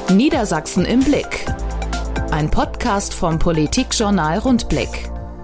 Niedersachsen im Blick. Ein Podcast vom Politikjournal Rundblick.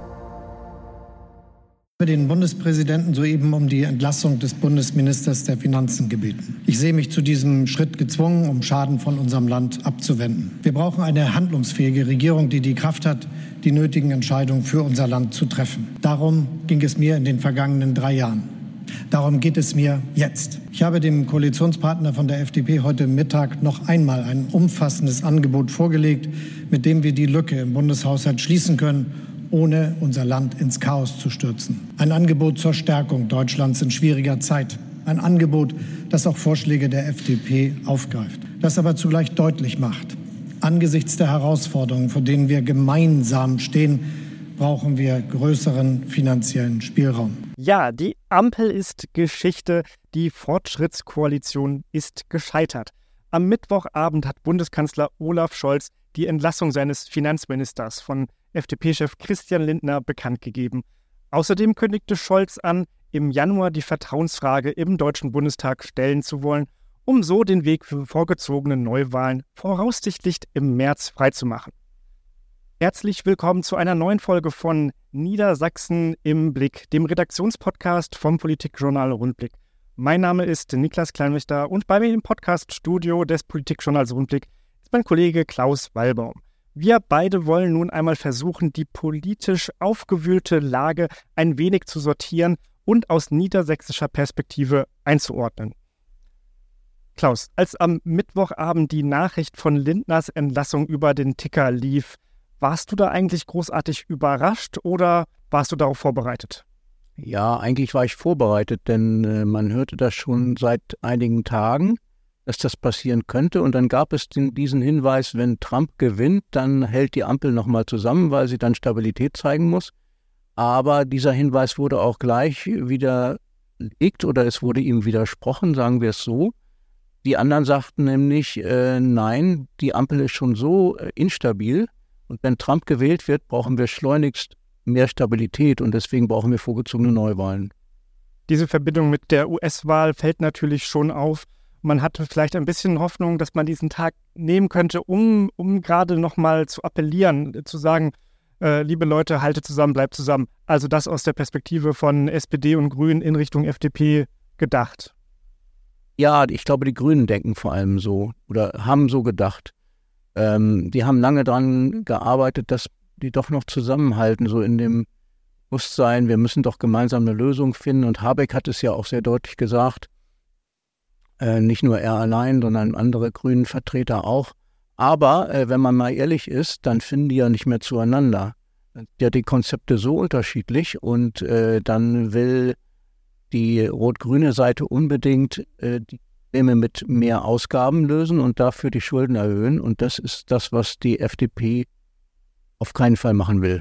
Ich habe den Bundespräsidenten soeben um die Entlassung des Bundesministers der Finanzen gebeten. Ich sehe mich zu diesem Schritt gezwungen, um Schaden von unserem Land abzuwenden. Wir brauchen eine handlungsfähige Regierung, die die Kraft hat, die nötigen Entscheidungen für unser Land zu treffen. Darum ging es mir in den vergangenen 3 Jahren. Darum geht es mir jetzt. Ich habe dem Koalitionspartner von der FDP heute Mittag noch einmal ein umfassendes Angebot vorgelegt, mit dem wir die Lücke im Bundeshaushalt schließen können, ohne unser Land ins Chaos zu stürzen. Ein Angebot zur Stärkung Deutschlands in schwieriger Zeit. Ein Angebot, das auch Vorschläge der FDP aufgreift. Das aber zugleich deutlich macht: Angesichts der Herausforderungen, vor denen wir gemeinsam stehen, brauchen wir größeren finanziellen Spielraum. Ja, die Ampel ist Geschichte, die Fortschrittskoalition ist gescheitert. Am Mittwochabend hat Bundeskanzler Olaf Scholz die Entlassung seines Finanzministers von FDP-Chef Christian Lindner bekannt gegeben. Außerdem kündigte Scholz an, im Januar die Vertrauensfrage im Deutschen Bundestag stellen zu wollen, um so den Weg für vorgezogene Neuwahlen voraussichtlich im März freizumachen. Herzlich willkommen zu einer neuen Folge von Niedersachsen im Blick, dem Redaktionspodcast vom Politikjournal Rundblick. Mein Name ist Niklas Kleinwächter und bei mir im Podcaststudio des Politikjournals Rundblick ist mein Kollege Klaus Wallbaum. Wir beide wollen nun einmal versuchen, die politisch aufgewühlte Lage ein wenig zu sortieren und aus niedersächsischer Perspektive einzuordnen. Klaus, als am Mittwochabend die Nachricht von Lindners Entlassung über den Ticker lief, warst du da eigentlich großartig überrascht oder warst du darauf vorbereitet? Ja, eigentlich war ich vorbereitet, denn man hörte das schon seit einigen Tagen, dass das passieren könnte. Und dann gab es diesen Hinweis, wenn Trump gewinnt, dann hält die Ampel nochmal zusammen, weil sie dann Stabilität zeigen muss. Aber dieser Hinweis wurde auch gleich widerlegt oder es wurde ihm widersprochen, sagen wir es so. Die anderen sagten nämlich, nein, die Ampel ist schon so instabil. Und wenn Trump gewählt wird, brauchen wir schleunigst mehr Stabilität und deswegen brauchen wir vorgezogene Neuwahlen. Diese Verbindung mit der US-Wahl fällt natürlich schon auf. Man hatte vielleicht ein bisschen Hoffnung, dass man diesen Tag nehmen könnte, um gerade nochmal zu appellieren, zu sagen, liebe Leute, haltet zusammen, bleibt zusammen. Also das aus der Perspektive von SPD und Grünen in Richtung FDP gedacht. Ja, ich glaube, die Grünen denken vor allem so oder haben so gedacht. Die haben lange daran gearbeitet, dass die doch noch zusammenhalten, so in dem Bewusstsein, wir müssen doch gemeinsam eine Lösung finden. Und Habeck hat es ja auch sehr deutlich gesagt, nicht nur er allein, sondern andere Grünen-Vertreter auch. Aber wenn man mal ehrlich ist, dann finden die ja nicht mehr zueinander. Ja, die Konzepte so unterschiedlich und dann will die rot-grüne Seite unbedingt die mit mehr Ausgaben lösen und dafür die Schulden erhöhen. Und das ist das, was die FDP auf keinen Fall machen will.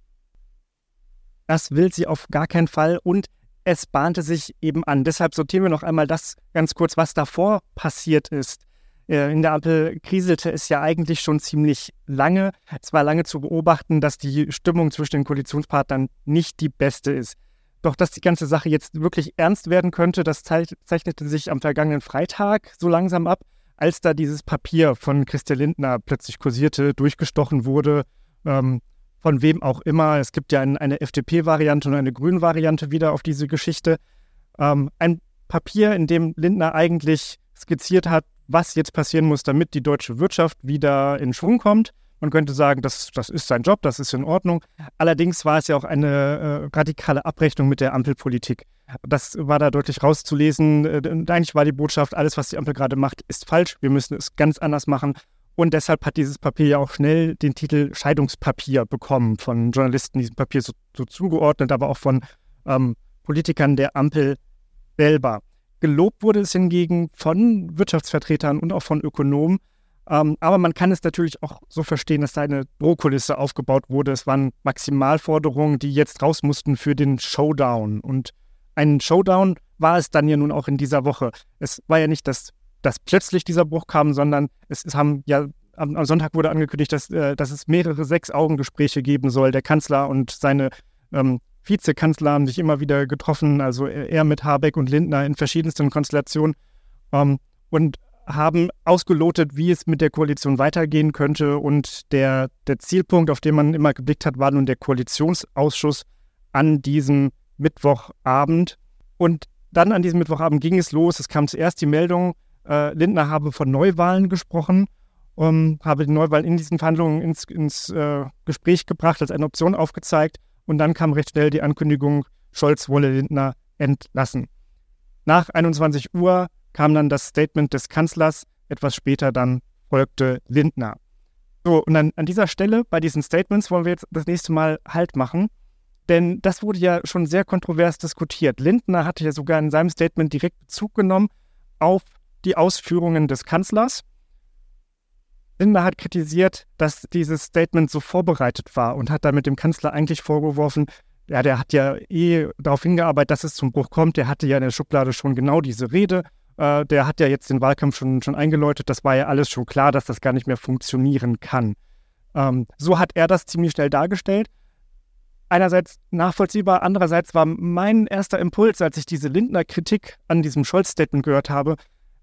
Das will sie auf gar keinen Fall und es bahnte sich eben an. Deshalb sortieren wir noch einmal das ganz kurz, was davor passiert ist. In der Ampel kriselte es ja eigentlich schon ziemlich lange. Es war lange zu beobachten, dass die Stimmung zwischen den Koalitionspartnern nicht die beste ist. Doch dass die ganze Sache jetzt wirklich ernst werden könnte, das zeichnete sich am vergangenen Freitag so langsam ab, als da dieses Papier von Christian Lindner plötzlich kursierte, durchgestochen wurde, von wem auch immer. Es gibt ja eine FDP-Variante und eine Grünen-Variante wieder auf diese Geschichte. Ein Papier, in dem Lindner eigentlich skizziert hat, was jetzt passieren muss, damit die deutsche Wirtschaft wieder in Schwung kommt. Man könnte sagen, das ist sein Job, das ist in Ordnung. Allerdings war es ja auch eine radikale Abrechnung mit der Ampelpolitik. Das war da deutlich rauszulesen. Eigentlich war die Botschaft, alles, was die Ampel gerade macht, ist falsch. Wir müssen es ganz anders machen. Und deshalb hat dieses Papier ja auch schnell den Titel Scheidungspapier bekommen, von Journalisten diesem Papier so zugeordnet, aber auch von Politikern der Ampel selber. Gelobt wurde es hingegen von Wirtschaftsvertretern und auch von Ökonomen. Aber man kann es natürlich auch so verstehen, dass da eine Drohkulisse aufgebaut wurde. Es waren Maximalforderungen, die jetzt raus mussten für den Showdown. Und ein Showdown war es dann ja nun auch in dieser Woche. Es war ja nicht, dass plötzlich dieser Bruch kam, sondern es haben ja am Sonntag wurde angekündigt, dass es mehrere 6-Augen-Gespräche geben soll. Der Kanzler und seine Vizekanzler haben sich immer wieder getroffen, also er mit Habeck und Lindner in verschiedensten Konstellationen. Und haben ausgelotet, wie es mit der Koalition weitergehen könnte. Und der Zielpunkt, auf den man immer geblickt hat, war nun der Koalitionsausschuss an diesem Mittwochabend. Und dann an diesem Mittwochabend ging es los. Es kam zuerst die Meldung, Lindner habe von Neuwahlen gesprochen, habe die Neuwahlen in diesen Verhandlungen ins Gespräch gebracht, als eine Option aufgezeigt. Und dann kam recht schnell die Ankündigung, Scholz wolle Lindner entlassen. Nach 21 Uhr kam dann das Statement des Kanzlers, etwas später dann folgte Lindner. So, und an dieser Stelle, bei diesen Statements, wollen wir jetzt das nächste Mal Halt machen, denn das wurde ja schon sehr kontrovers diskutiert. Lindner hatte ja sogar in seinem Statement direkt Bezug genommen auf die Ausführungen des Kanzlers. Lindner hat kritisiert, dass dieses Statement so vorbereitet war und hat damit dem Kanzler eigentlich vorgeworfen, ja, der hat ja darauf hingearbeitet, dass es zum Bruch kommt. Der hatte ja in der Schublade schon genau diese Rede. Der hat ja jetzt den Wahlkampf schon eingeläutet. Das war ja alles schon klar, dass das gar nicht mehr funktionieren kann. So hat er das ziemlich schnell dargestellt. Einerseits nachvollziehbar, andererseits war mein erster Impuls, als ich diese Lindner-Kritik an diesem Scholz-Statement gehört habe,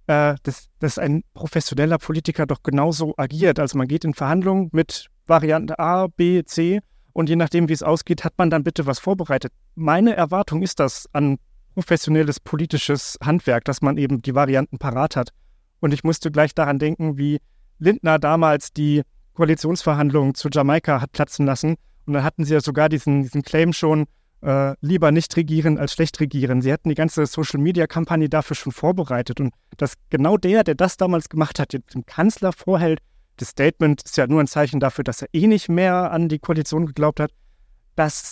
dass ein professioneller Politiker doch genauso agiert. Also man geht in Verhandlungen mit Variante A, B, C und je nachdem, wie es ausgeht, hat man dann bitte was vorbereitet. Meine Erwartung ist das an professionelles politisches Handwerk, dass man eben die Varianten parat hat. Und ich musste gleich daran denken, wie Lindner damals die Koalitionsverhandlungen zu Jamaika hat platzen lassen. Und dann hatten sie ja sogar diesen Claim schon, lieber nicht regieren als schlecht regieren. Sie hatten die ganze Social-Media-Kampagne dafür schon vorbereitet. Und dass genau der das damals gemacht hat, jetzt dem Kanzler vorhält, das Statement ist ja nur ein Zeichen dafür, dass er nicht mehr an die Koalition geglaubt hat. Das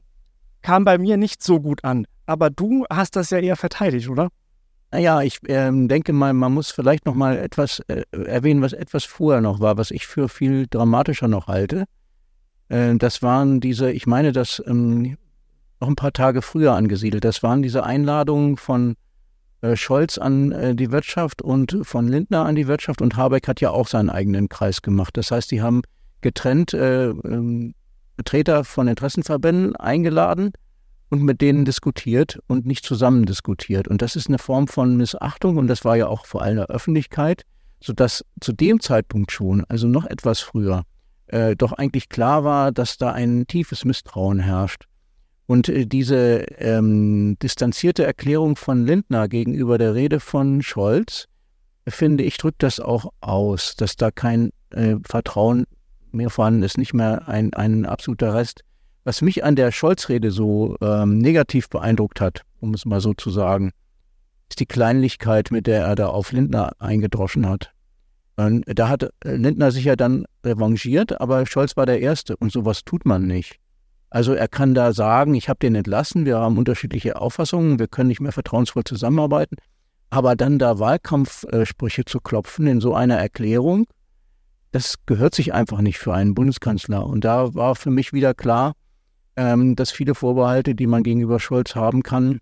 kam bei mir nicht so gut an. Aber du hast das ja eher verteidigt, oder? Naja, ich denke mal, man muss vielleicht noch mal etwas erwähnen, was etwas vorher noch war, was ich für viel dramatischer noch halte. Das waren ich meine, das noch ein paar Tage früher angesiedelt. Das waren diese Einladungen von Scholz an die Wirtschaft und von Lindner an die Wirtschaft, und Habeck hat ja auch seinen eigenen Kreis gemacht. Das heißt, die haben getrennt Vertreter von Interessenverbänden eingeladen und mit denen diskutiert und nicht zusammen diskutiert. Und das ist eine Form von Missachtung, und das war ja auch vor allem in der Öffentlichkeit, sodass zu dem Zeitpunkt schon, also noch etwas früher, doch eigentlich klar war, dass da ein tiefes Misstrauen herrscht. Und diese distanzierte Erklärung von Lindner gegenüber der Rede von Scholz, finde ich, drückt das auch aus, dass da kein Vertrauen mehr vorhanden ist, nicht mehr ein absoluter Rest. Was mich an der Scholz-Rede so negativ beeindruckt hat, um es mal so zu sagen, ist die Kleinlichkeit, mit der er da auf Lindner eingedroschen hat. Und da hat Lindner sich ja dann revanchiert, aber Scholz war der Erste, und sowas tut man nicht. Also er kann da sagen, ich habe den entlassen, wir haben unterschiedliche Auffassungen, wir können nicht mehr vertrauensvoll zusammenarbeiten, aber dann da Wahlkampfsprüche zu klopfen in so einer Erklärung, das gehört sich einfach nicht für einen Bundeskanzler. Und da war für mich wieder klar, dass viele Vorbehalte, die man gegenüber Scholz haben kann,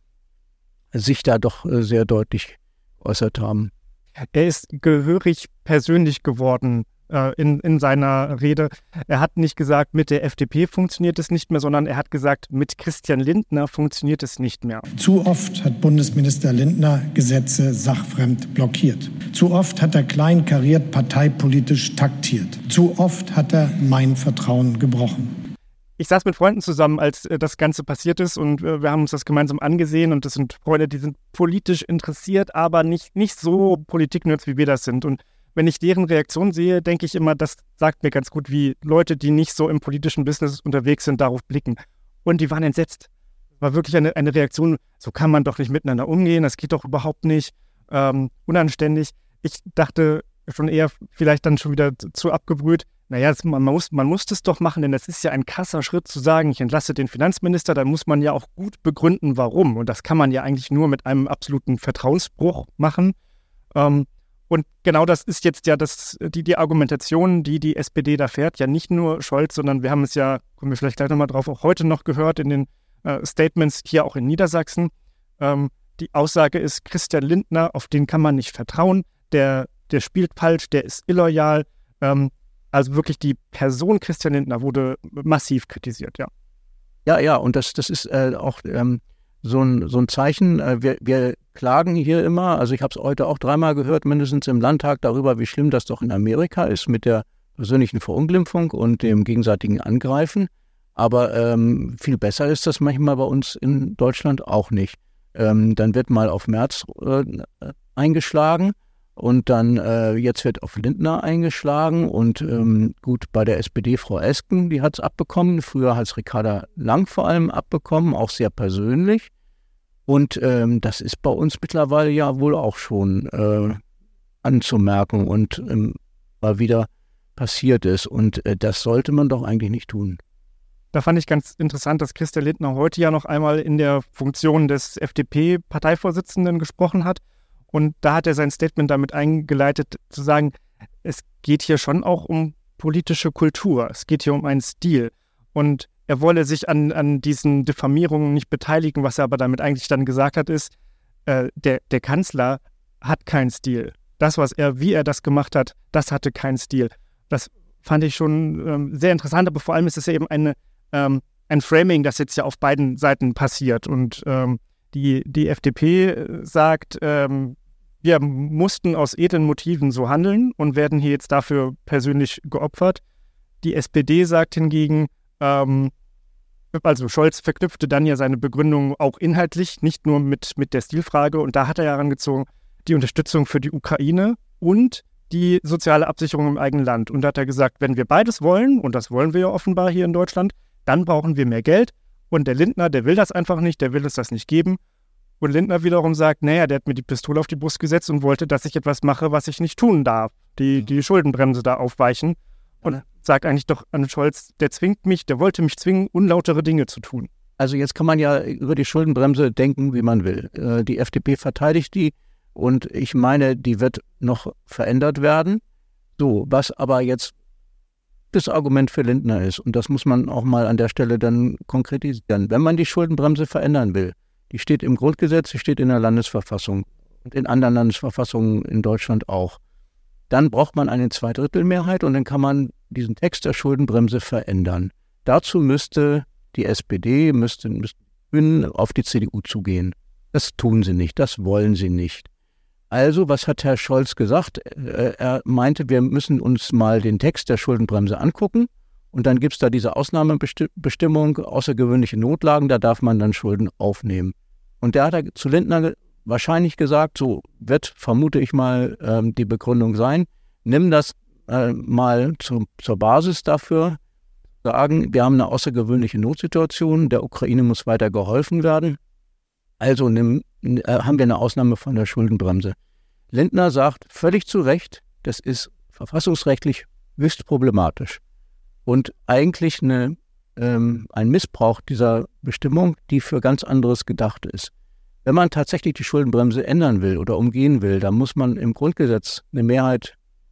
sich da doch sehr deutlich geäußert haben. Er ist gehörig persönlich geworden in seiner Rede. Er hat nicht gesagt, mit der FDP funktioniert es nicht mehr, sondern er hat gesagt, mit Christian Lindner funktioniert es nicht mehr. Zu oft hat Bundesminister Lindner Gesetze sachfremd blockiert. Zu oft hat er kleinkariert parteipolitisch taktiert. Zu oft hat er mein Vertrauen gebrochen. Ich saß mit Freunden zusammen, als das Ganze passiert ist, und wir haben uns das gemeinsam angesehen, und das sind Freunde, die sind politisch interessiert, aber nicht so Politiknerds, wie wir das sind. Und wenn ich deren Reaktion sehe, denke ich immer, das sagt mir ganz gut, wie Leute, die nicht so im politischen Business unterwegs sind, darauf blicken. Und die waren entsetzt. War wirklich eine Reaktion, so kann man doch nicht miteinander umgehen, das geht doch überhaupt nicht, unanständig. Ich dachte schon eher vielleicht dann schon wieder zu abgebrüht, naja, man muss das doch machen, denn das ist ja ein krasser Schritt zu sagen, ich entlasse den Finanzminister, dann muss man ja auch gut begründen, warum. Und das kann man ja eigentlich nur mit einem absoluten Vertrauensbruch machen. Und genau das ist jetzt ja die Argumentation, die SPD da fährt. Ja, nicht nur Scholz, sondern wir haben es ja, kommen wir vielleicht gleich nochmal drauf, auch heute noch gehört in den Statements hier auch in Niedersachsen. Die Aussage ist, Christian Lindner, auf den kann man nicht vertrauen, der spielt falsch, der ist illoyal. Also wirklich die Person Christian Lindner wurde massiv kritisiert, ja. Ja, und das ist auch so ein Zeichen. Wir klagen hier immer, also ich habe es heute auch 3-mal gehört, mindestens im Landtag, darüber, wie schlimm das doch in Amerika ist mit der persönlichen Verunglimpfung und dem gegenseitigen Angreifen. Aber viel besser ist das manchmal bei uns in Deutschland auch nicht. Dann wird mal auf Merz eingeschlagen und dann jetzt wird auf Lindner eingeschlagen und gut, bei der SPD Frau Esken, die hat es abbekommen. Früher hat es Ricarda Lang vor allem abbekommen, auch sehr persönlich. Und das ist bei uns mittlerweile ja wohl auch schon anzumerken und mal wieder passiert ist. Und das sollte man doch eigentlich nicht tun. Da fand ich ganz interessant, dass Christian Lindner heute ja noch einmal in der Funktion des FDP-Parteivorsitzenden gesprochen hat. Und da hat er sein Statement damit eingeleitet, zu sagen, es geht hier schon auch um politische Kultur. Es geht hier um einen Stil. Und er wolle sich an diesen Diffamierungen nicht beteiligen. Was er aber damit eigentlich dann gesagt hat, ist, der Kanzler hat keinen Stil. Das, wie er das gemacht hat, das hatte keinen Stil. Das fand ich schon sehr interessant, aber vor allem ist es ja eben ein Framing, das jetzt ja auf beiden Seiten passiert. Und die FDP sagt, wir mussten aus edlen Motiven so handeln und werden hier jetzt dafür persönlich geopfert. Die SPD sagt hingegen, also Scholz verknüpfte dann ja seine Begründung auch inhaltlich, nicht nur mit der Stilfrage. Und da hat er ja herangezogen, die Unterstützung für die Ukraine und die soziale Absicherung im eigenen Land. Und da hat er gesagt, wenn wir beides wollen, und das wollen wir ja offenbar hier in Deutschland, dann brauchen wir mehr Geld. Und der Lindner, der will das einfach nicht, der will uns das nicht geben. Und Lindner wiederum sagt, naja, der hat mir die Pistole auf die Brust gesetzt und wollte, dass ich etwas mache, was ich nicht tun darf. Die Schuldenbremse da aufweichen. Und sagt eigentlich doch an Scholz, der wollte mich zwingen, unlautere Dinge zu tun. Also jetzt kann man ja über die Schuldenbremse denken, wie man will. Die FDP verteidigt die und ich meine, die wird noch verändert werden. So, was aber jetzt das Argument für Lindner ist, und das muss man auch mal an der Stelle dann konkretisieren, wenn man die Schuldenbremse verändern will, die steht im Grundgesetz, die steht in der Landesverfassung und in anderen Landesverfassungen in Deutschland auch. Dann braucht man eine Zweidrittelmehrheit und dann kann man diesen Text der Schuldenbremse verändern. Dazu müsste die SPD, müssten Grünen auf die CDU zugehen. Das tun sie nicht, das wollen sie nicht. Also, was hat Herr Scholz gesagt? Er meinte, wir müssen uns mal den Text der Schuldenbremse angucken und dann gibt es da diese Ausnahmebestimmung, außergewöhnliche Notlagen, da darf man dann Schulden aufnehmen. Und der hat zu Lindner wahrscheinlich gesagt, so wird, vermute ich mal, die Begründung sein, nimm das mal zur Basis dafür, sagen, wir haben eine außergewöhnliche Notsituation, der Ukraine muss weiter geholfen werden, also haben wir eine Ausnahme von der Schuldenbremse. Lindner sagt völlig zu Recht, das ist verfassungsrechtlich höchst problematisch und eigentlich ein Missbrauch dieser Bestimmung, die für ganz anderes gedacht ist. Wenn man tatsächlich die Schuldenbremse ändern will oder umgehen will, dann muss man im Grundgesetz eine Mehrheit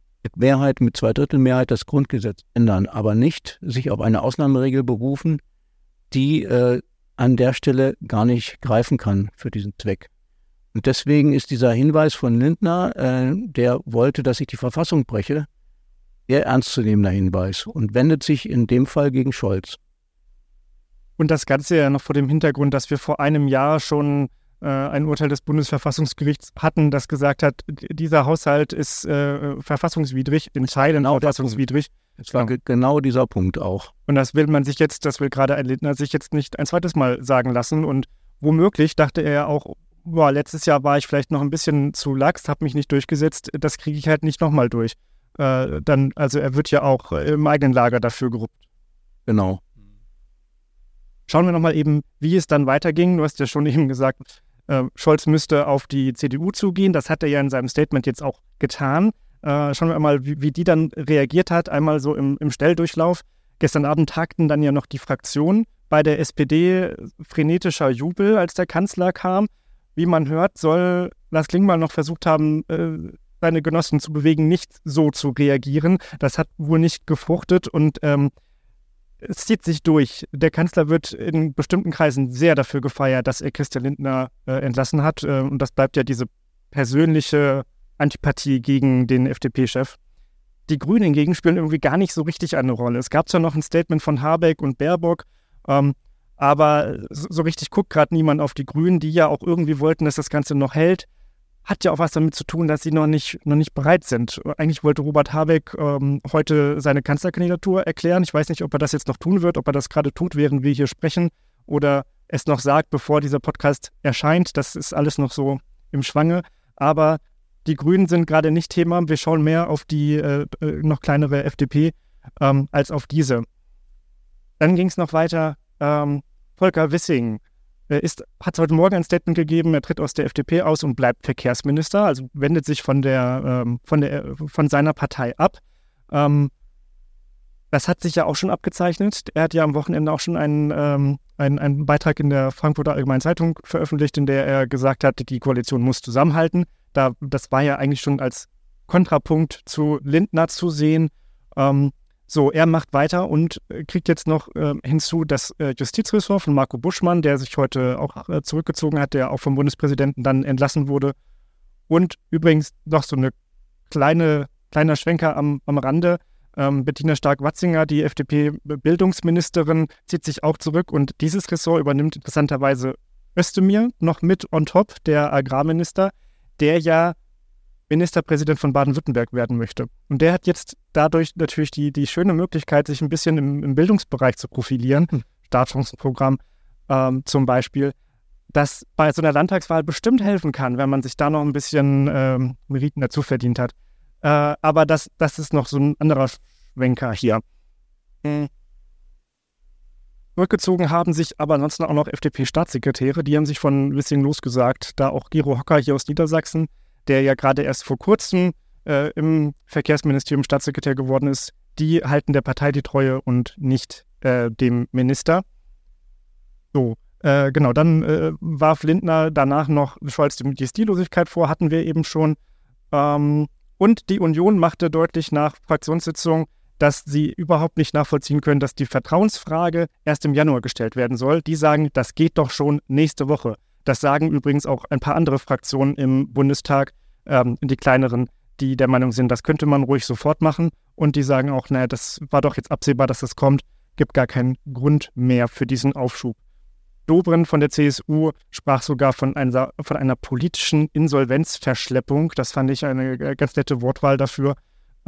mit Zweidrittelmehrheit das Grundgesetz ändern, aber nicht sich auf eine Ausnahmeregel berufen, die an der Stelle gar nicht greifen kann für diesen Zweck. Und deswegen ist dieser Hinweis von Lindner, der wollte, dass ich die Verfassung breche, sehr ernstzunehmender Hinweis und wendet sich in dem Fall gegen Scholz. Und das Ganze ja noch vor dem Hintergrund, dass wir vor einem Jahr schon ein Urteil des Bundesverfassungsgerichts hatten, das gesagt hat, dieser Haushalt ist verfassungswidrig, in Teilen genau verfassungswidrig. Das war genau dieser Punkt auch. Und das will gerade ein Lindner sich jetzt nicht ein zweites Mal sagen lassen. Und womöglich dachte er ja auch, boah, letztes Jahr war ich vielleicht noch ein bisschen zu lax, habe mich nicht durchgesetzt, das kriege ich halt nicht nochmal durch. Also er wird ja auch im eigenen Lager dafür geruppt. Genau. Schauen wir nochmal eben, wie es dann weiterging. Du hast ja schon eben gesagt, Scholz müsste auf die CDU zugehen. Das hat er ja in seinem Statement jetzt auch getan. Schauen wir mal, wie die dann reagiert hat. Einmal so im Schnelldurchlauf. Gestern Abend tagten dann ja noch die Fraktionen. Bei der SPD frenetischer Jubel, als der Kanzler kam. Wie man hört, soll Lars Klingbeil noch versucht haben, seine Genossen zu bewegen, nicht so zu reagieren. Das hat wohl nicht gefruchtet und es zieht sich durch. Der Kanzler wird in bestimmten Kreisen sehr dafür gefeiert, dass er Christian Lindner entlassen hat. Und das bleibt ja diese persönliche Antipathie gegen den FDP-Chef. Die Grünen hingegen spielen irgendwie gar nicht so richtig eine Rolle. Es gab zwar noch ein Statement von Habeck und Baerbock, Aber so richtig guckt gerade niemand auf die Grünen, die ja auch irgendwie wollten, dass das Ganze noch hält. Hat ja auch was damit zu tun, dass sie noch nicht bereit sind. Eigentlich wollte Robert Habeck heute seine Kanzlerkandidatur erklären. Ich weiß nicht, ob er das jetzt noch tun wird, ob er das gerade tut, während wir hier sprechen, oder es noch sagt, bevor dieser Podcast erscheint. Das ist alles noch so im Schwange. Aber die Grünen sind gerade nicht Thema. Wir schauen mehr auf die noch kleinere FDP als auf diese. Dann ging es noch weiter. Volker Wissing hat heute Morgen ein Statement gegeben, er tritt aus der FDP aus und bleibt Verkehrsminister, also wendet sich von seiner Partei ab. Das hat sich ja auch schon abgezeichnet. Er hat ja am Wochenende auch schon einen Beitrag in der Frankfurter Allgemeinen Zeitung veröffentlicht, in der er gesagt hat, die Koalition muss zusammenhalten. Das war ja eigentlich schon als Kontrapunkt zu Lindner zu sehen. Er macht weiter und kriegt jetzt noch hinzu das Justizressort von Marco Buschmann, der sich heute auch zurückgezogen hat, der auch vom Bundespräsidenten dann entlassen wurde. Und übrigens noch so eine kleiner Schwenker am Rande. Bettina Stark-Watzinger, die FDP-Bildungsministerin, zieht sich auch zurück und dieses Ressort übernimmt interessanterweise Özdemir noch mit on top, der Agrarminister, der ja Ministerpräsident von Baden-Württemberg werden möchte. Und der hat jetzt dadurch natürlich die schöne Möglichkeit, sich ein bisschen im Bildungsbereich zu profilieren, Startchancenprogramm zum Beispiel, das bei so einer Landtagswahl bestimmt helfen kann, wenn man sich da noch ein bisschen Meriten dazu verdient hat. Aber das ist noch so ein anderer Schwenker hier. Zurückgezogen haben sich aber ansonsten auch noch FDP-Staatssekretäre, die haben sich von Wissing losgesagt, da auch Gero Hocker hier aus Niedersachsen, der ja gerade erst vor kurzem im Verkehrsministerium Staatssekretär geworden ist, die halten der Partei die Treue und nicht dem Minister. Dann warf Lindner danach noch Scholz die Stillosigkeit vor, hatten wir eben schon. Und die Union machte deutlich nach Fraktionssitzung, dass sie überhaupt nicht nachvollziehen können, dass die Vertrauensfrage erst im Januar gestellt werden soll. Die sagen, das geht doch schon nächste Woche. Das sagen übrigens auch ein paar andere Fraktionen im Bundestag, die kleineren, die der Meinung sind, das könnte man ruhig sofort machen. Und die sagen auch, naja, das war doch jetzt absehbar, dass das kommt, gibt gar keinen Grund mehr für diesen Aufschub. Dobrindt von der CSU sprach sogar von einer politischen Insolvenzverschleppung. Das fand ich eine ganz nette Wortwahl dafür.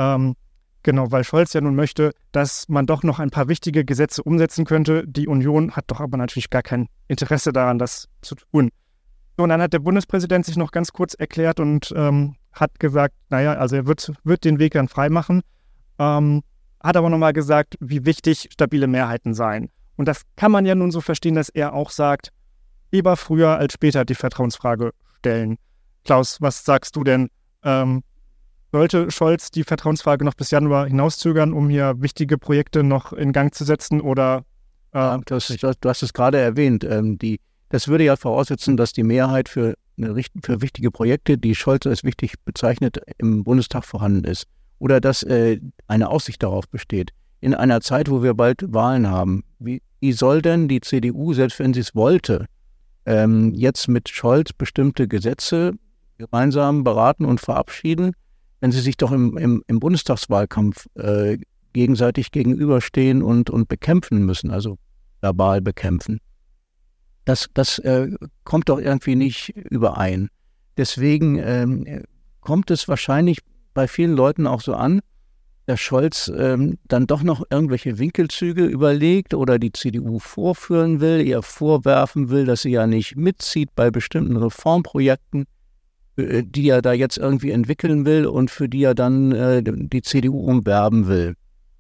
Weil Scholz ja nun möchte, dass man doch noch ein paar wichtige Gesetze umsetzen könnte. Die Union hat doch aber natürlich gar kein Interesse daran, das zu tun. Und dann hat der Bundespräsident sich noch ganz kurz erklärt und hat gesagt, also er wird den Weg dann freimachen, hat aber nochmal gesagt, wie wichtig stabile Mehrheiten seien. Und das kann man ja nun so verstehen, dass er auch sagt, lieber früher als später die Vertrauensfrage stellen. Klaus, was sagst du denn? Sollte Scholz die Vertrauensfrage noch bis Januar hinauszögern, um hier wichtige Projekte noch in Gang zu setzen? Oder du hast es gerade erwähnt. Das würde ja voraussetzen, dass die Mehrheit für wichtige Projekte, die Scholz als wichtig bezeichnet, im Bundestag vorhanden ist. Oder dass eine Aussicht darauf besteht. In einer Zeit, wo wir bald Wahlen haben, wie soll denn die CDU, selbst wenn sie es wollte, jetzt mit Scholz bestimmte Gesetze gemeinsam beraten und verabschieden, wenn sie sich doch im Bundestagswahlkampf gegenseitig gegenüberstehen und bekämpfen müssen, also verbal bekämpfen? Das kommt doch irgendwie nicht überein. Deswegen kommt es wahrscheinlich bei vielen Leuten auch so an, dass Scholz dann doch noch irgendwelche Winkelzüge überlegt oder die CDU vorführen will, ihr vorwerfen will, dass sie ja nicht mitzieht bei bestimmten Reformprojekten, die er da jetzt irgendwie entwickeln will und für die er dann die CDU umwerben will.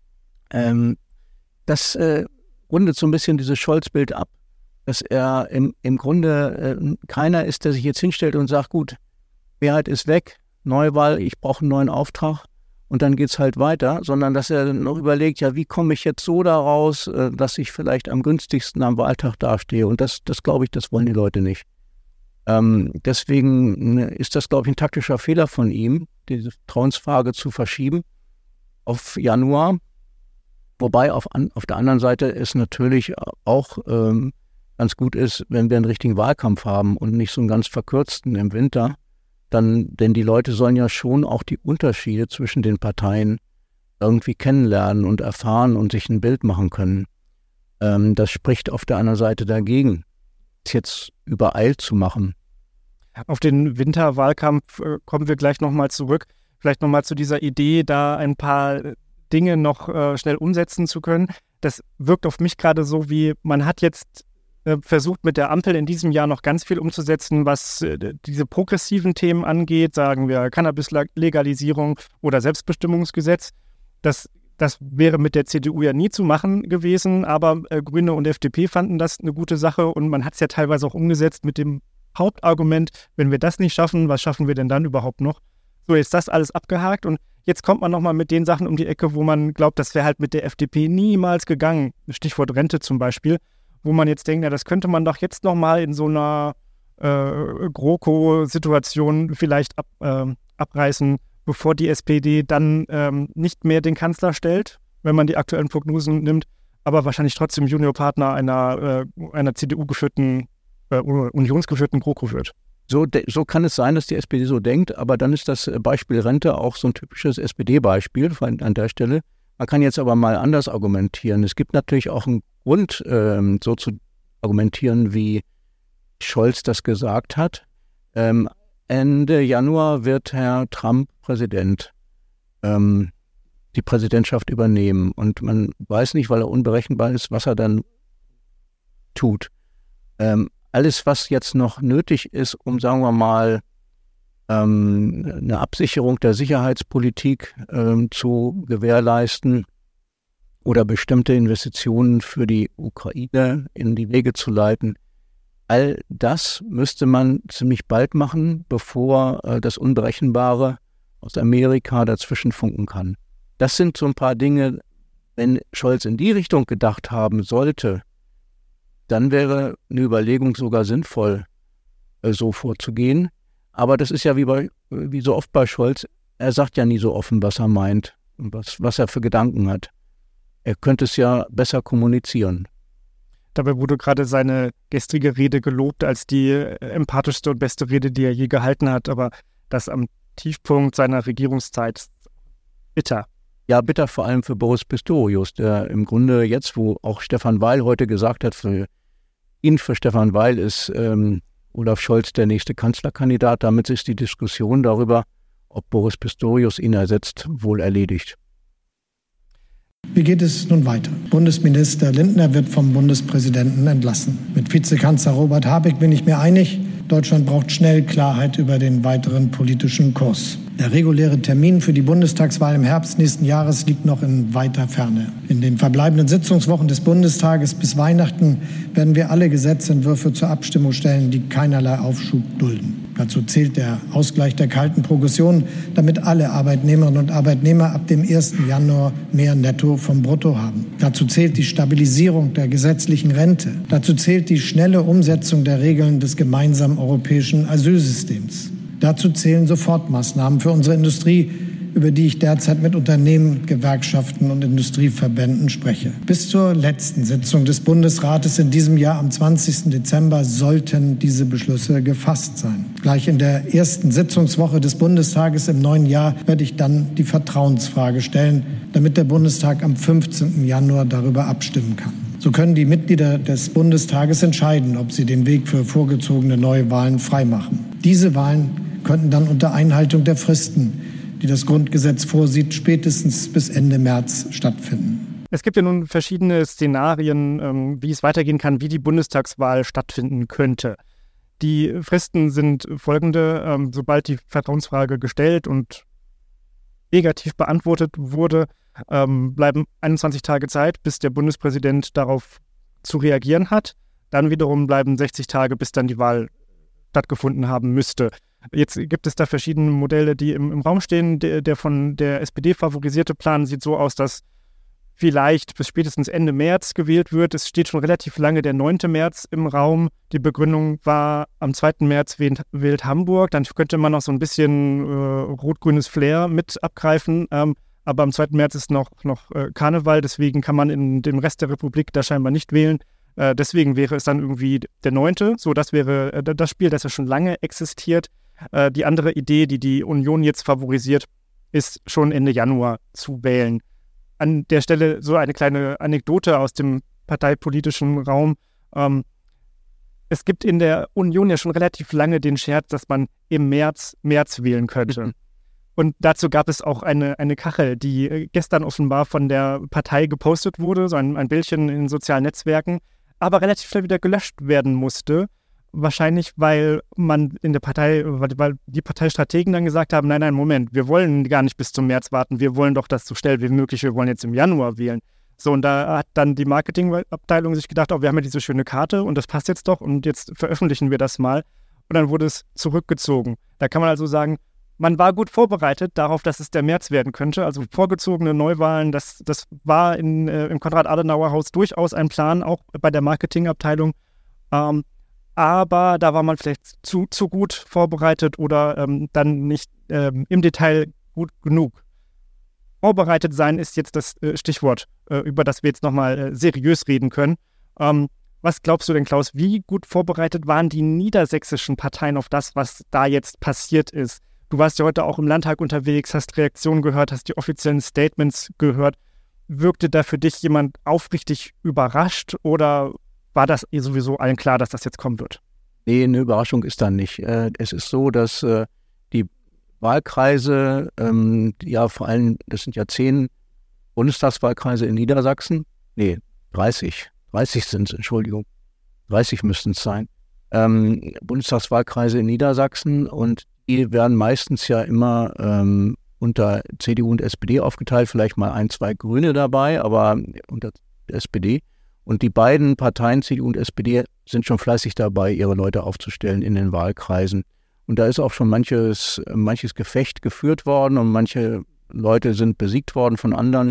Das rundet so ein bisschen dieses Scholz-Bild ab, dass er im Grunde keiner ist, der sich jetzt hinstellt und sagt, gut, Mehrheit ist weg, Neuwahl, ich brauche einen neuen Auftrag. Und dann geht's halt weiter, sondern dass er noch überlegt, ja, wie komme ich jetzt so daraus, dass ich vielleicht am günstigsten am Wahltag dastehe. Und das glaube ich, das wollen die Leute nicht. Deswegen ist das, glaube ich, ein taktischer Fehler von ihm, diese Vertrauensfrage zu verschieben auf Januar. Wobei auf der anderen Seite es natürlich auch ganz gut ist, wenn wir einen richtigen Wahlkampf haben und nicht so einen ganz verkürzten im Winter. Denn die Leute sollen ja schon auch die Unterschiede zwischen den Parteien irgendwie kennenlernen und erfahren und sich ein Bild machen können. Das spricht auf der anderen Seite dagegen, es jetzt übereilt zu machen. Auf den Winterwahlkampf kommen wir gleich nochmal zurück. Vielleicht nochmal zu dieser Idee, da ein paar Dinge noch schnell umsetzen zu können. Das wirkt auf mich gerade so, wie man hat jetzt versucht mit der Ampel in diesem Jahr noch ganz viel umzusetzen, was diese progressiven Themen angeht, sagen wir Cannabis-Legalisierung oder Selbstbestimmungsgesetz. Das wäre mit der CDU ja nie zu machen gewesen, aber Grüne und FDP fanden das eine gute Sache und man hat es ja teilweise auch umgesetzt mit dem Hauptargument, wenn wir das nicht schaffen, was schaffen wir denn dann überhaupt noch? So, jetzt ist das alles abgehakt und jetzt kommt man nochmal mit den Sachen um die Ecke, wo man glaubt, das wäre halt mit der FDP niemals gegangen. Stichwort Rente zum Beispiel, wo man jetzt denkt, ja, das könnte man doch jetzt nochmal in so einer GroKo-Situation vielleicht abreißen, bevor die SPD dann nicht mehr den Kanzler stellt, wenn man die aktuellen Prognosen nimmt, aber wahrscheinlich trotzdem Juniorpartner einer CDU-geführten, unionsgeführten GroKo wird. So kann es sein, dass die SPD so denkt, aber dann ist das Beispiel Rente auch so ein typisches SPD-Beispiel an der Stelle. Man kann jetzt aber mal anders argumentieren. Es gibt natürlich auch einen Grund, so zu argumentieren, wie Scholz das gesagt hat. Ende Januar wird Herr Trump Präsident, die Präsidentschaft übernehmen. Und man weiß nicht, weil er unberechenbar ist, was er dann tut. Alles, was jetzt noch nötig ist, um, sagen wir mal, eine Absicherung der Sicherheitspolitik zu gewährleisten oder bestimmte Investitionen für die Ukraine in die Wege zu leiten, all das müsste man ziemlich bald machen, bevor das Unberechenbare aus Amerika dazwischen funken kann. Das sind so ein paar Dinge, wenn Scholz in die Richtung gedacht haben sollte, dann wäre eine Überlegung sogar sinnvoll, so vorzugehen. Aber das ist ja wie so oft bei Scholz, er sagt ja nie so offen, was er meint und was er für Gedanken hat. Er könnte es ja besser kommunizieren. Dabei wurde gerade seine gestrige Rede gelobt als die empathischste und beste Rede, die er je gehalten hat. Aber das am Tiefpunkt seiner Regierungszeit bitter. Ja, bitter vor allem für Boris Pistorius, der im Grunde jetzt, wo auch Stefan Weil heute gesagt hat, für Stefan Weil ist Olaf Scholz der nächste Kanzlerkandidat. Damit ist die Diskussion darüber, ob Boris Pistorius ihn ersetzt, wohl erledigt. Wie geht es nun weiter? Bundesminister Lindner wird vom Bundespräsidenten entlassen. Mit Vizekanzler Robert Habeck bin ich mir einig, Deutschland braucht schnell Klarheit über den weiteren politischen Kurs. Der reguläre Termin für die Bundestagswahl im Herbst nächsten Jahres liegt noch in weiter Ferne. In den verbleibenden Sitzungswochen des Bundestages bis Weihnachten werden wir alle Gesetzentwürfe zur Abstimmung stellen, die keinerlei Aufschub dulden. Dazu zählt der Ausgleich der kalten Progression, damit alle Arbeitnehmerinnen und Arbeitnehmer ab dem 1. Januar mehr Netto vom Brutto haben. Dazu zählt die Stabilisierung der gesetzlichen Rente. Dazu zählt die schnelle Umsetzung der Regeln des gemeinsamen europäischen Asylsystems. Dazu zählen Sofortmaßnahmen für unsere Industrie, über die ich derzeit mit Unternehmen, Gewerkschaften und Industrieverbänden spreche. Bis zur letzten Sitzung des Bundesrates in diesem Jahr am 20. Dezember sollten diese Beschlüsse gefasst sein. Gleich in der ersten Sitzungswoche des Bundestages im neuen Jahr werde ich dann die Vertrauensfrage stellen, damit der Bundestag am 15. Januar darüber abstimmen kann. So können die Mitglieder des Bundestages entscheiden, ob sie den Weg für vorgezogene Neuwahlen freimachen. Diese Wahlen könnten dann unter Einhaltung der Fristen, die das Grundgesetz vorsieht, spätestens bis Ende März stattfinden. Es gibt ja nun verschiedene Szenarien, wie es weitergehen kann, wie die Bundestagswahl stattfinden könnte. Die Fristen sind folgende: Sobald die Vertrauensfrage gestellt und negativ beantwortet wurde, bleiben 21 Tage Zeit, bis der Bundespräsident darauf zu reagieren hat. Dann wiederum bleiben 60 Tage, bis dann die Wahl stattgefunden haben müsste. Jetzt gibt es da verschiedene Modelle, die im Raum stehen. Der von der SPD favorisierte Plan sieht so aus, dass vielleicht bis spätestens Ende März gewählt wird. Es steht schon relativ lange der 9. März im Raum. Die Begründung war, am 2. März wählt Hamburg. Dann könnte man noch so ein bisschen rot-grünes Flair mit abgreifen. Aber am 2. März ist noch Karneval. Deswegen kann man in dem Rest der Republik da scheinbar nicht wählen. Deswegen wäre es dann irgendwie der 9. So, das wäre das Spiel, das ja schon lange existiert. Die andere Idee, die die Union jetzt favorisiert, ist schon Ende Januar zu wählen. An der Stelle so eine kleine Anekdote aus dem parteipolitischen Raum. Es gibt in der Union ja schon relativ lange den Scherz, dass man im März wählen könnte. Und dazu gab es auch eine Kachel, die gestern offenbar von der Partei gepostet wurde, so ein Bildchen in sozialen Netzwerken, aber relativ schnell wieder gelöscht werden musste. Wahrscheinlich, weil man in der Partei, weil die Parteistrategen dann gesagt haben, nein, Moment, wir wollen gar nicht bis zum März warten, wir wollen doch das so schnell wie möglich, wir wollen jetzt im Januar wählen. So, und da hat dann die Marketingabteilung sich gedacht, wir haben ja diese schöne Karte und das passt jetzt doch und jetzt veröffentlichen wir das mal. Und dann wurde es zurückgezogen. Da kann man also sagen, man war gut vorbereitet darauf, dass es der März werden könnte. Also vorgezogene Neuwahlen, das war im Konrad-Adenauer-Haus durchaus ein Plan, auch bei der Marketingabteilung. Aber da war man vielleicht zu gut vorbereitet oder dann nicht im Detail gut genug. Vorbereitet sein ist jetzt das Stichwort, über das wir jetzt nochmal seriös reden können. Was glaubst du denn, Klaus, wie gut vorbereitet waren die niedersächsischen Parteien auf das, was da jetzt passiert ist? Du warst ja heute auch im Landtag unterwegs, hast Reaktionen gehört, hast die offiziellen Statements gehört. Wirkte da für dich jemand aufrichtig überrascht oder war das sowieso allen klar, dass das jetzt kommen wird? Nee, eine Überraschung ist da nicht. Es ist so, dass die Wahlkreise, vor allem, das sind ja 10 Bundestagswahlkreise in Niedersachsen. Nee, 30 sind es, Entschuldigung. 30 müssten es sein. Bundestagswahlkreise in Niedersachsen und die werden meistens ja immer unter CDU und SPD aufgeteilt, vielleicht mal 1, 2 Grüne dabei, aber unter SPD. Und die beiden Parteien, CDU und SPD, sind schon fleißig dabei, ihre Leute aufzustellen in den Wahlkreisen. Und da ist auch schon manches Gefecht geführt worden und manche Leute sind besiegt worden von anderen.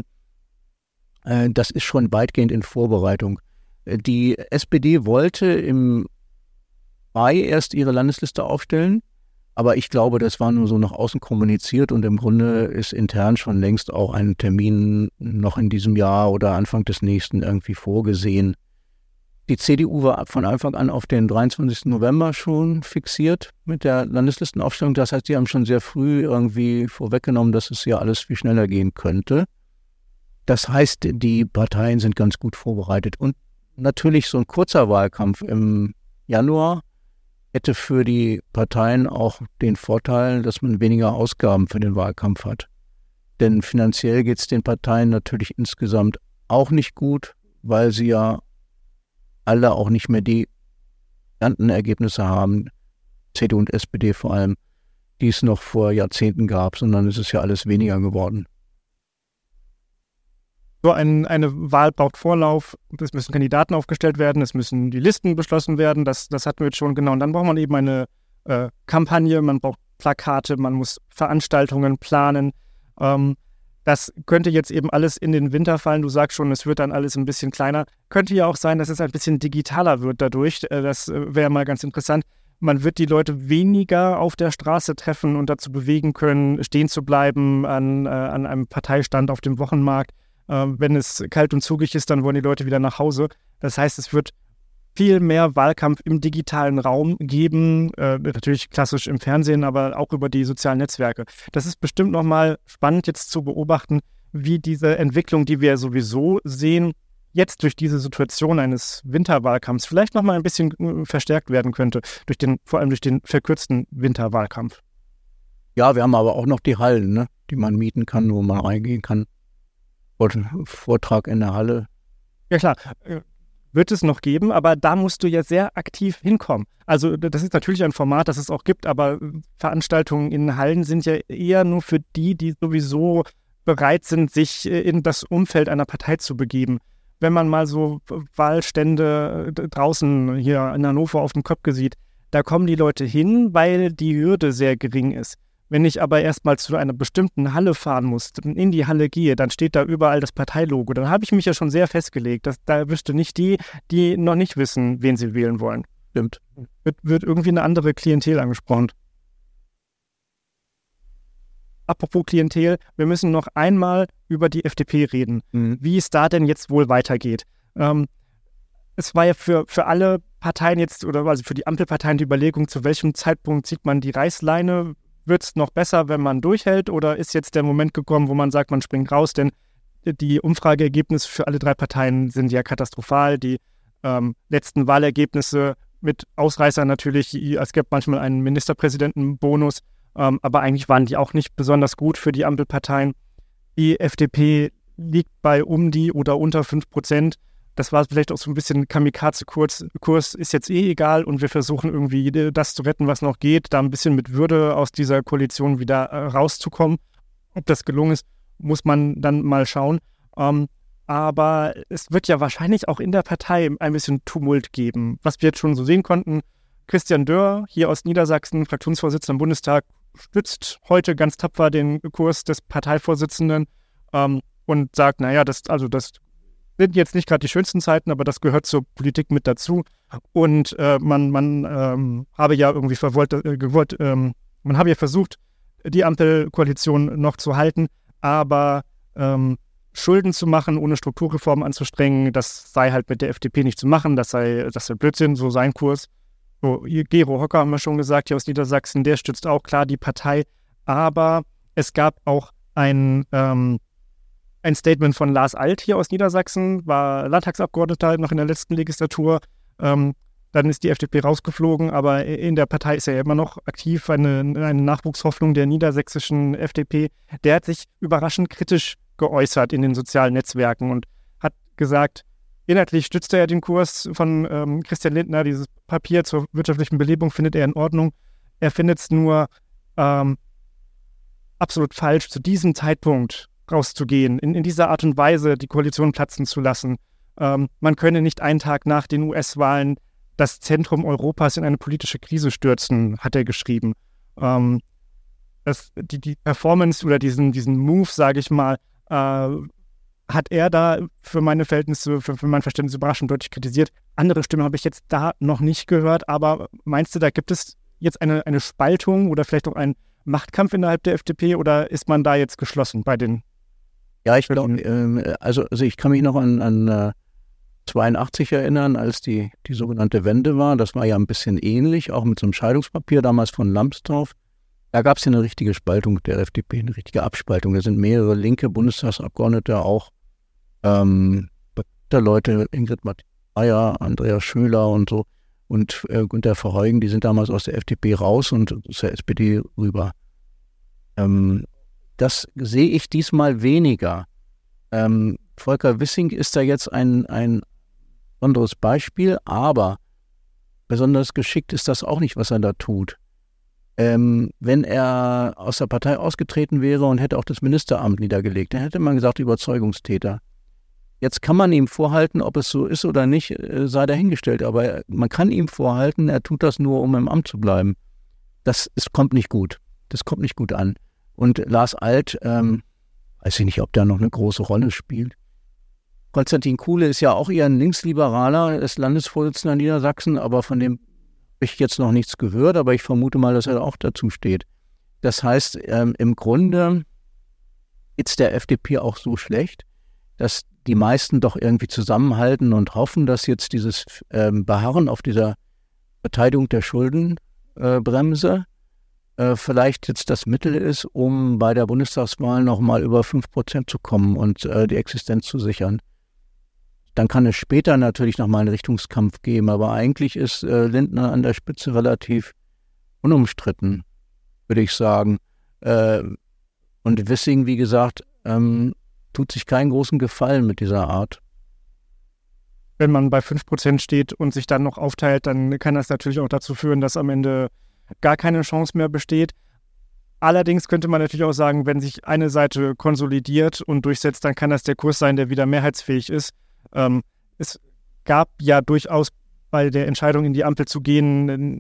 Das ist schon weitgehend in Vorbereitung. Die SPD wollte im Mai erst ihre Landesliste aufstellen, aber ich glaube, das war nur so nach außen kommuniziert und im Grunde ist intern schon längst auch ein Termin noch in diesem Jahr oder Anfang des nächsten irgendwie vorgesehen. Die CDU war von Anfang an auf den 23. November schon fixiert mit der Landeslistenaufstellung. Das heißt, die haben schon sehr früh irgendwie vorweggenommen, dass es ja alles viel schneller gehen könnte. Das heißt, die Parteien sind ganz gut vorbereitet. Und natürlich so ein kurzer Wahlkampf im Januar hätte für die Parteien auch den Vorteil, dass man weniger Ausgaben für den Wahlkampf hat. Denn finanziell geht es den Parteien natürlich insgesamt auch nicht gut, weil sie ja alle auch nicht mehr die genannten Ergebnisse haben, CDU und SPD vor allem, die es noch vor Jahrzehnten gab, sondern es ist ja alles weniger geworden. So eine Wahl braucht Vorlauf, es müssen Kandidaten aufgestellt werden, es müssen die Listen beschlossen werden, das hatten wir jetzt schon genau. Und dann braucht man eben eine Kampagne, man braucht Plakate, man muss Veranstaltungen planen. Das könnte jetzt eben alles in den Winter fallen. Du sagst schon, es wird dann alles ein bisschen kleiner. Könnte ja auch sein, dass es ein bisschen digitaler wird dadurch. Das wäre mal ganz interessant. Man wird die Leute weniger auf der Straße treffen und dazu bewegen können, stehen zu bleiben an einem Parteistand auf dem Wochenmarkt. Wenn es kalt und zugig ist, dann wollen die Leute wieder nach Hause. Das heißt, es wird viel mehr Wahlkampf im digitalen Raum geben, natürlich klassisch im Fernsehen, aber auch über die sozialen Netzwerke. Das ist bestimmt nochmal spannend jetzt zu beobachten, wie diese Entwicklung, die wir sowieso sehen, jetzt durch diese Situation eines Winterwahlkampfs vielleicht nochmal ein bisschen verstärkt werden könnte, vor allem durch den verkürzten Winterwahlkampf. Ja, wir haben aber auch noch die Hallen, ne, die man mieten kann, wo man reingehen kann. Vortrag in der Halle. Ja klar, wird es noch geben, aber da musst du ja sehr aktiv hinkommen. Also das ist natürlich ein Format, das es auch gibt, aber Veranstaltungen in Hallen sind ja eher nur für die sowieso bereit sind, sich in das Umfeld einer Partei zu begeben. Wenn man mal so Wahlstände draußen hier in Hannover auf dem Köpke sieht, da kommen die Leute hin, weil die Hürde sehr gering ist. Wenn ich aber erstmal zu einer bestimmten Halle fahren muss, in die Halle gehe, dann steht da überall das Parteilogo. Dann habe ich mich ja schon sehr festgelegt. Da erwischte nicht die noch nicht wissen, wen sie wählen wollen. Stimmt. Wird irgendwie eine andere Klientel angesprochen. Apropos Klientel, wir müssen noch einmal über die FDP reden. Wie es da denn jetzt wohl weitergeht. Es war ja für alle Parteien jetzt, oder also für die Ampelparteien die Überlegung, zu welchem Zeitpunkt zieht man die Reißleine. Wird es noch besser, wenn man durchhält, oder ist jetzt der Moment gekommen, wo man sagt, man springt raus? Denn die Umfrageergebnisse für alle 3 Parteien sind ja katastrophal. Die letzten Wahlergebnisse mit Ausreißern natürlich, es gibt manchmal einen Ministerpräsidentenbonus, aber eigentlich waren die auch nicht besonders gut für die Ampelparteien. Die FDP liegt bei um die oder unter 5%. Das war vielleicht auch so ein bisschen Kamikaze-Kurs, ist jetzt egal und wir versuchen irgendwie das zu retten, was noch geht, da ein bisschen mit Würde aus dieser Koalition wieder rauszukommen. Ob das gelungen ist, muss man dann mal schauen. Aber es wird ja wahrscheinlich auch in der Partei ein bisschen Tumult geben. Was wir jetzt schon so sehen konnten, Christian Dörr hier aus Niedersachsen, Fraktionsvorsitzender im Bundestag, stützt heute ganz tapfer den Kurs des Parteivorsitzenden und sagt, naja, das sind jetzt nicht gerade die schönsten Zeiten, aber das gehört zur Politik mit dazu. Und man habe ja irgendwie man habe ja versucht, die Ampelkoalition noch zu halten, aber Schulden zu machen, ohne Strukturreformen anzustrengen, das sei halt mit der FDP nicht zu machen, das sei Blödsinn, so sein Kurs. So, Gero Hocker haben wir schon gesagt, hier aus Niedersachsen, der stützt auch klar die Partei, aber es gab auch ein Statement von Lars Alt hier aus Niedersachsen, war Landtagsabgeordneter noch in der letzten Legislatur. Dann ist die FDP rausgeflogen, aber in der Partei ist er ja immer noch aktiv, eine Nachwuchshoffnung der niedersächsischen FDP. Der hat sich überraschend kritisch geäußert in den sozialen Netzwerken und hat gesagt, inhaltlich stützt er ja den Kurs von Christian Lindner, dieses Papier zur wirtschaftlichen Belebung findet er in Ordnung. Er findet es nur absolut falsch, zu diesem Zeitpunkt rauszugehen, in dieser Art und Weise die Koalition platzen zu lassen. Man könne nicht einen Tag nach den US-Wahlen das Zentrum Europas in eine politische Krise stürzen, hat er geschrieben. Die Performance oder diesen Move, sage ich mal, hat er da für meine Verhältnisse, für mein Verständnis überraschend deutlich kritisiert. Andere Stimmen habe ich jetzt da noch nicht gehört, aber meinst du, da gibt es jetzt eine Spaltung oder vielleicht auch einen Machtkampf innerhalb der FDP oder ist man da jetzt geschlossen bei den? Ja, ich glaube, also ich kann mich noch an 82 erinnern, als die sogenannte Wende war. Das war ja ein bisschen ähnlich, auch mit so einem Scheidungspapier damals von Lambsdorff. Da gab es ja eine richtige Spaltung der FDP, eine richtige Abspaltung. Da sind mehrere linke Bundestagsabgeordnete, auch Leute, Ingrid Matthias, Andreas Schöler und so und Günter Verheugen, die sind damals aus der FDP raus und zur SPD rüber. Das sehe ich diesmal weniger. Volker Wissing ist da jetzt ein besonderes Beispiel, aber besonders geschickt ist das auch nicht, was er da tut. Wenn er aus der Partei ausgetreten wäre und hätte auch das Ministeramt niedergelegt, dann hätte man gesagt, Überzeugungstäter. Jetzt kann man ihm vorhalten, ob es so ist oder nicht, sei dahingestellt, aber man kann ihm vorhalten, er tut das nur, um im Amt zu bleiben. Das kommt nicht gut. Das kommt nicht gut an. Und Lars Alt, weiß ich nicht, ob der noch eine große Rolle spielt. Konstantin Kuhle ist ja auch eher ein Linksliberaler, ist Landesvorsitzender in Niedersachsen, aber von dem habe ich jetzt noch nichts gehört, aber ich vermute mal, dass er auch dazu steht. Das heißt, im Grunde geht es der FDP auch so schlecht, dass die meisten doch irgendwie zusammenhalten und hoffen, dass jetzt dieses Beharren auf dieser Verteidigung der Schuldenbremse vielleicht jetzt das Mittel ist, um bei der Bundestagswahl nochmal über 5% zu kommen und die Existenz zu sichern. Dann kann es später natürlich nochmal einen Richtungskampf geben, aber eigentlich ist Lindner an der Spitze relativ unumstritten, würde ich sagen. Und Wissing, wie gesagt, tut sich keinen großen Gefallen mit dieser Art. Wenn man bei 5% steht und sich dann noch aufteilt, dann kann das natürlich auch dazu führen, dass am Ende gar keine Chance mehr besteht. Allerdings könnte man natürlich auch sagen, wenn sich eine Seite konsolidiert und durchsetzt, dann kann das der Kurs sein, der wieder mehrheitsfähig ist. Es gab ja durchaus bei der Entscheidung, in die Ampel zu gehen,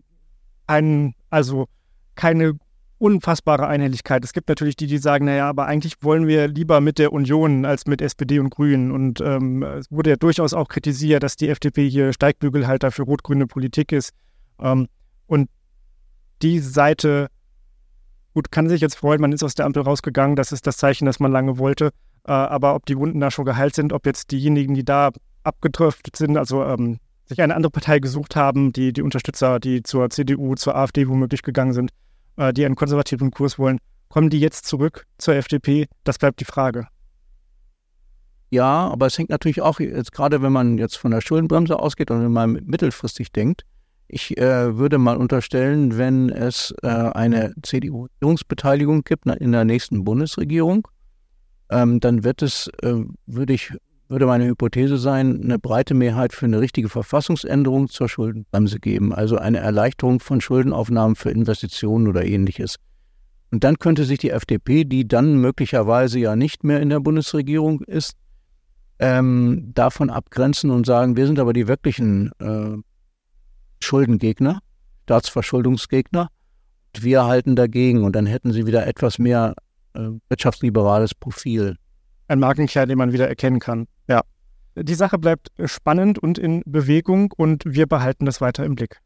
keine unfassbare Einhelligkeit. Es gibt natürlich die sagen, naja, aber eigentlich wollen wir lieber mit der Union als mit SPD und Grünen. Und es wurde ja durchaus auch kritisiert, dass die FDP hier Steigbügelhalter für rot-grüne Politik ist. Und die Seite, gut, kann sich jetzt freuen, man ist aus der Ampel rausgegangen, das ist das Zeichen, das man lange wollte. Aber ob die Wunden da schon geheilt sind, ob jetzt diejenigen, die da abgedriftet sind, also sich eine andere Partei gesucht haben, die Unterstützer, die zur CDU, zur AfD womöglich gegangen sind, die einen konservativen Kurs wollen, kommen die jetzt zurück zur FDP? Das bleibt die Frage. Ja, aber es hängt natürlich auch, jetzt gerade wenn man jetzt von der Schuldenbremse ausgeht und wenn man mittelfristig denkt, ich würde mal unterstellen, wenn es eine CDU-Regierungsbeteiligung gibt in der nächsten Bundesregierung, dann würde meine Hypothese sein, eine breite Mehrheit für eine richtige Verfassungsänderung zur Schuldenbremse geben, also eine Erleichterung von Schuldenaufnahmen für Investitionen oder Ähnliches. Und dann könnte sich die FDP, die dann möglicherweise ja nicht mehr in der Bundesregierung ist, davon abgrenzen und sagen, wir sind aber die wirklichen Schuldengegner, Staatsverschuldungsgegner, und wir halten dagegen. Und dann hätten sie wieder etwas mehr wirtschaftsliberales Profil. Ein Markenkern, den man wieder erkennen kann. Ja. Die Sache bleibt spannend und in Bewegung und wir behalten das weiter im Blick.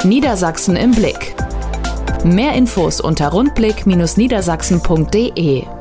Niedersachsen im Blick. Mehr Infos unter rundblick-niedersachsen.de